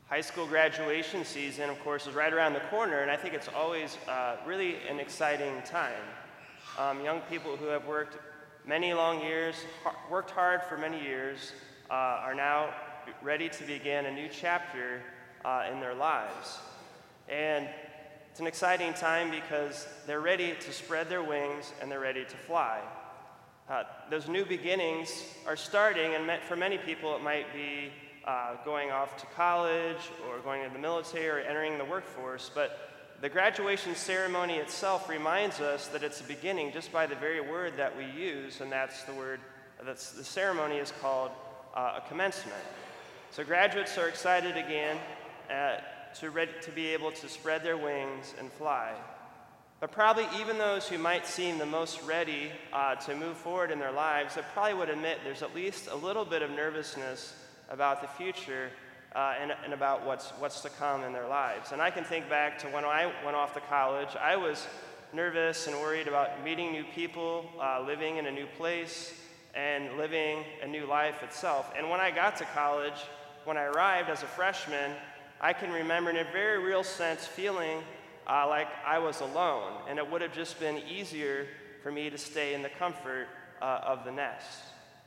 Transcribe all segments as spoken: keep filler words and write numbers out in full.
High school graduation season, of course, is right around the corner, and I think it's always uh, really an exciting time. Um, young people who have worked many long years, har- worked hard for many years, uh, are now ready to begin a new chapter uh, in their lives. And it's an exciting time because they're ready to spread their wings and they're ready to fly. Uh, those new beginnings are starting, and for many people it might be uh, going off to college or going into the military or entering the workforce, but the graduation ceremony itself reminds us that it's a beginning just by the very word that we use, and that's the word, that's, the ceremony is called uh, a commencement. So graduates are excited again uh, to, ready, to be able to spread their wings and fly. But probably even those who might seem the most ready uh, to move forward in their lives, they probably would admit there's at least a little bit of nervousness about the future uh, and, and about what's, what's to come in their lives. And I can think back to when I went off to college. I was nervous and worried about meeting new people, uh, living in a new place, and living a new life itself. And when I got to college, when I arrived as a freshman, I can remember in a very real sense feeling uh, like I was alone, and it would have just been easier for me to stay in the comfort uh, of the nest.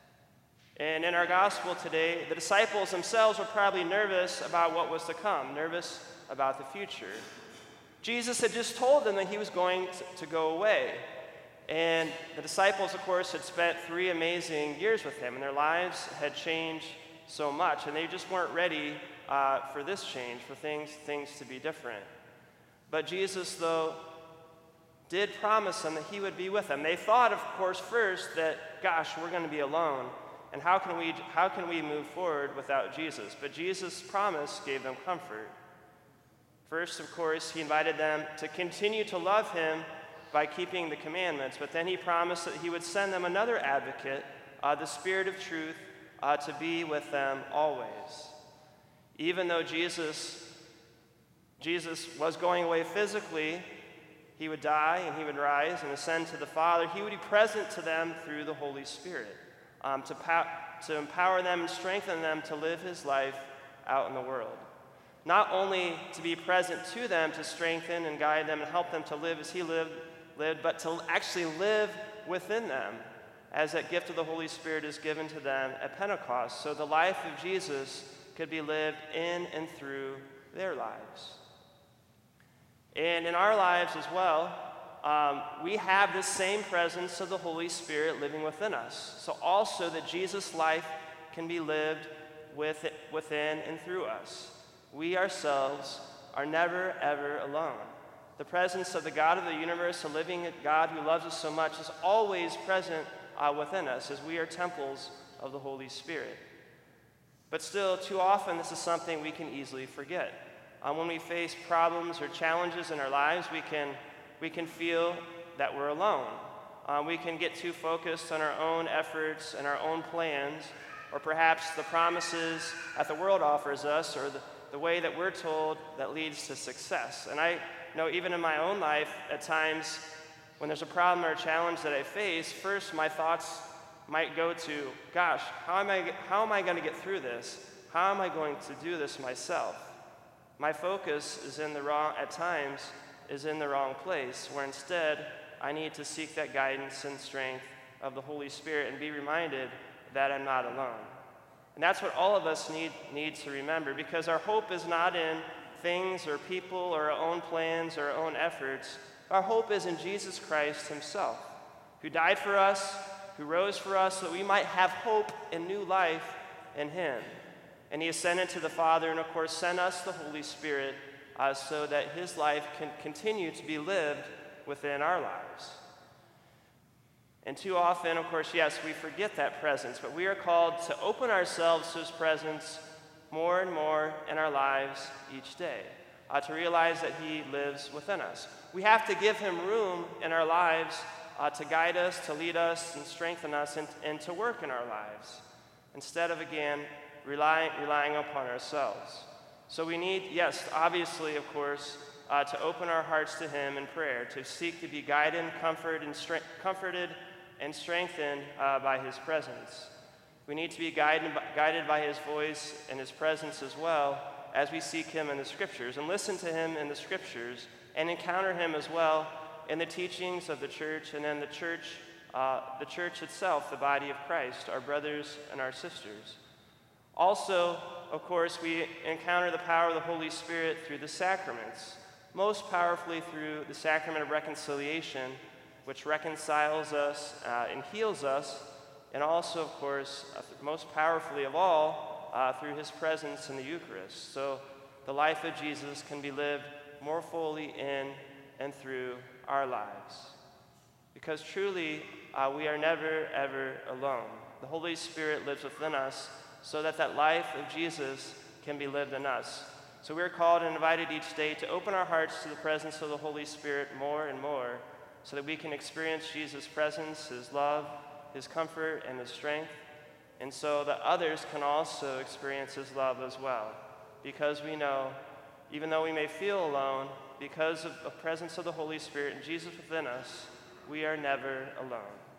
And in our gospel today, the disciples themselves were probably nervous about what was to come, nervous about the future. Jesus had just told them that he was going to go away. And the disciples, of course, had spent three amazing years with him, and their lives had changed so much, and they just weren't ready uh, for this change, for things, things to be different. But Jesus, though, did promise them that he would be with them. They thought, of course, first that, gosh, we're going to be alone. And how can we how can we move forward without Jesus? But Jesus' promise gave them comfort. First, of course, he invited them to continue to love him by keeping the commandments, but then he promised that he would send them another advocate, uh, the Spirit of truth, uh, to be with them always. Even though Jesus, Jesus was going away physically, he would die and he would rise and ascend to the Father, he would be present to them through the Holy Spirit. Um, to, pow- to empower them and strengthen them to live his life out in the world. Not only to be present to them, to strengthen and guide them and help them to live as he lived, lived, but to actually live within them as that gift of the Holy Spirit is given to them at Pentecost, so the life of Jesus could be lived in and through their lives. And in our lives as well, Um, we have this same presence of the Holy Spirit living within us. So also that Jesus' life can be lived with it, within and through us. We ourselves are never, ever alone. The presence of the God of the universe, a living God who loves us so much, is always present uh, within us as we are temples of the Holy Spirit. But still, too often, this is something we can easily forget. Uh, when we face problems or challenges in our lives, we can we can feel that we're alone. Uh, we can get too focused on our own efforts and our own plans, or perhaps the promises that the world offers us, or the, the way that we're told that leads to success. And I know even in my own life, at times when there's a problem or a challenge that I face, first my thoughts might go to, gosh, how am I, how am I going to get through this? How am I going to do this myself? My focus is in the wrong, at times, is in the wrong place, where instead I need to seek that guidance and strength of the Holy Spirit and be reminded that I'm not alone. And that's what all of us need, need to remember, because our hope is not in things or people or our own plans or our own efforts. Our hope is in Jesus Christ himself, who died for us, who rose for us, so that we might have hope and new life in him. And he ascended to the Father and, of course, sent us the Holy Spirit Uh, so that his life can continue to be lived within our lives. And too often, of course, yes, we forget that presence, but we are called to open ourselves to his presence more and more in our lives each day, uh, to realize that he lives within us. We have to give him room in our lives uh, to guide us, to lead us, and strengthen us, and, and to work in our lives, instead of, again, relying, relying upon ourselves. So we need, yes, obviously, of course, uh, to open our hearts to him in prayer, to seek to be guided, comfort, and stre- comforted, and strengthened uh, by his presence. We need to be guided, guided by his voice and his presence as well, as we seek him in the scriptures and listen to him in the scriptures and encounter him as well in the teachings of the church and in the church, uh, the church itself, the body of Christ, our brothers and our sisters. Also, of course, we encounter the power of the Holy Spirit through the sacraments, most powerfully through the sacrament of reconciliation, which reconciles us uh, and heals us, and also, of course, uh, most powerfully of all, uh, through his presence in the Eucharist. So the life of Jesus can be lived more fully in and through our lives. Because truly, uh, we are never, ever alone. The Holy Spirit lives within us so that that life of Jesus can be lived in us. So we're called and invited each day to open our hearts to the presence of the Holy Spirit more and more so that we can experience Jesus' presence, his love, his comfort, and his strength, and so that others can also experience his love as well. Because we know, even though we may feel alone, because of the presence of the Holy Spirit and Jesus within us, we are never alone.